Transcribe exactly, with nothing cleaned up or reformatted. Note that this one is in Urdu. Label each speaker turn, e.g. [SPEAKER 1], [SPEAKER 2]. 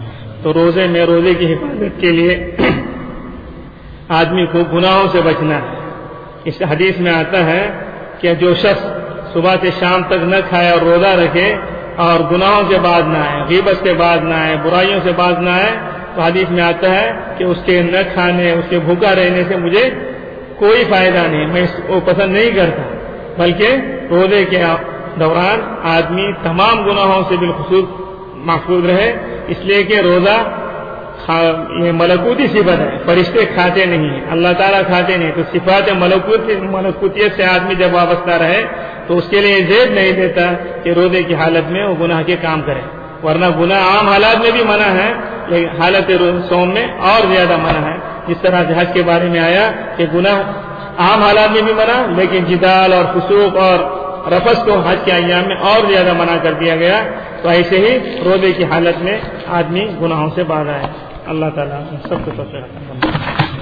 [SPEAKER 1] تو روزے میں روزے کی حفاظت کے لیے آدمی کو گناہوں سے بچنا ہے. اس حدیث میں آتا ہے کہ جو شخص صبح سے شام تک نہ کھائے اور روزہ رکھے اور گناہوں سے باز نہ آئے, غیبت سے باز نہ آئے, برائیوں سے باز نہ آئے, تو حدیث میں آتا ہے کہ اس کے نہ کھانے, اس کے بھوکا رہنے سے مجھے کوئی فائدہ نہیں, میں اس کو پسند نہیں کرتا. بلکہ روزے کے دوران آدمی تمام گناہوں سے بالخصوص محفوظ رہے, اس لیے کہ روزہ یہ ملکوتی صفت ہے, فرشتے کھاتے نہیں ہیں, اللہ تعالیٰ کھاتے نہیں. تو صفات ملکوت ملکوتیت سے آدمی جب وابستہ رہے تو اس کے لیے زید نہیں دیتا کہ روزے کی حالت میں وہ گناہ کے کام کرے, ورنہ گناہ عام حالات میں بھی منع ہے لیکن حالت صوم میں اور زیادہ منع ہے. جس طرح حج کے بارے میں آیا کہ گناہ عام حالات میں بھی منع, لیکن جدال اور فسوق اور رفث کو حج کے ایام میں اور زیادہ منع کر دیا گیا. تو ایسے ہی روزے کی حالت میں آدمی گناہوں سے باز آئے. اللہ تعالیٰ سب کو توفیق عطا فرمائے.